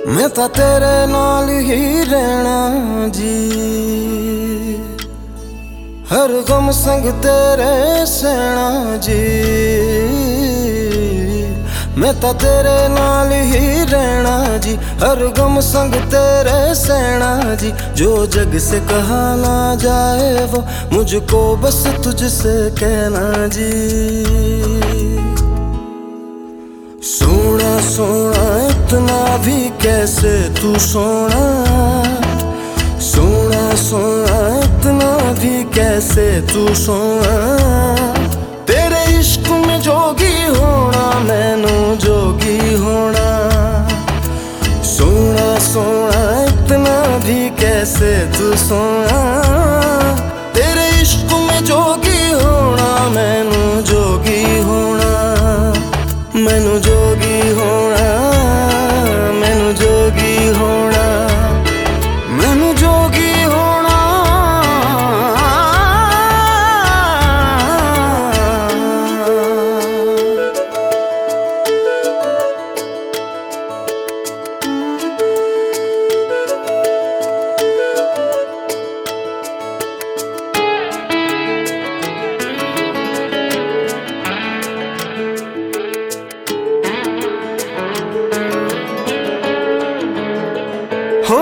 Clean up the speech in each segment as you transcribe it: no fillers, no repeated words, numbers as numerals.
मैं तां तेरे नाल ही रहना जी, हर गम संग तेरे सहना जी। मैं तां तेरे नाल ही रहना जी, हर गम संग तेरे सहना जी। जो जग से कहा ना जाए वो मुझको बस तुझसे कहना जी। सोना सोना इतना भी कैसे तू सोना, सोना सोना इतना भी कैसे तू सोना। तेरे इश्क में जोगी होना मैनू जोगी होना। सोना सोना इतना भी कैसे तू सोना। तेरे इश्क में जोगी होना मैनू जोगी होना। मैनू जोगी होना, मैनू जोगी होना, मैनू जोगी होना। हो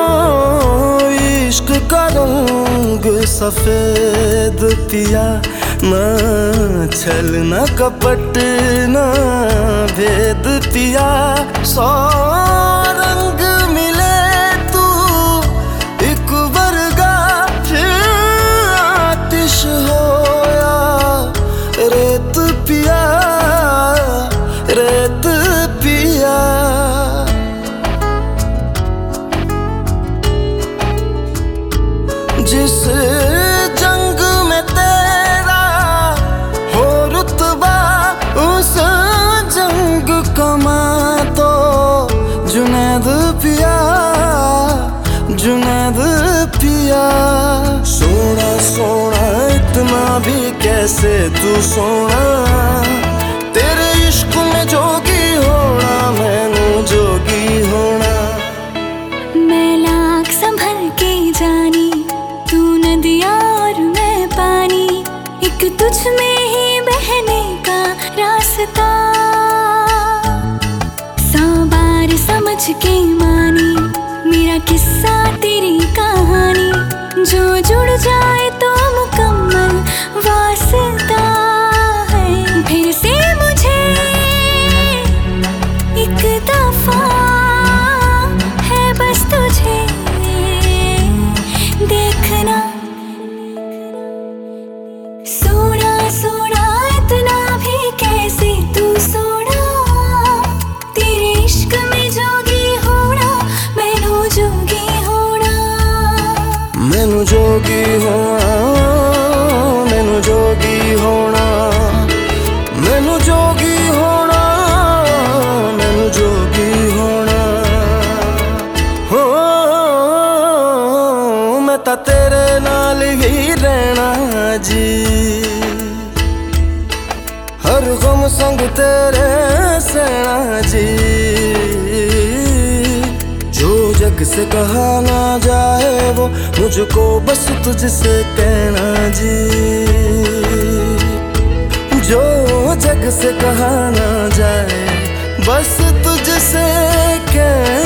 इश्क का रंग सफेद पिया, ना छल ना कपट ना भेद पिया। सौ रंग मिले तू एक वर्गा, फिर आतिश होया रेत पिया, रेत पिया। जिस जंग में तेरा हो रुतबा, उस जंग कमा तो जुनैद पिया, जुनैद पिया। सोना सोना इतना भी कैसे तू सोना। तेरे इश्क में जोगी होना मैनू जोगी होना। मैं लाख संभल के जानी, तू नदिया और मैं पानी, एक तुझ में ही बहने का रास्ता। 100 बार समझ के मानी मेरा किस्सा तेरी कहानी। जो जुड़ जाए तो मुकम्मल वास्ता है। फिर से मुझे एक दफा है बस तुझे देखना। सोना सोना इतना भी कैसे तू सोना। तेरे इश्क में जोगी होना मैनू जोगी होना। मैनू जोगी होना, मैनू जोगी होना, मैनू जोगी होना, मैनू जोगी होना। हो मैं तां तेरे नाल ही रहना जी, हर गम संग तेरे सहना जी। जो जग से कहा ना जाए वो मुझको बस तुझसे कहना जी। जो जग से कहा ना जाए बस तुझसे कहना।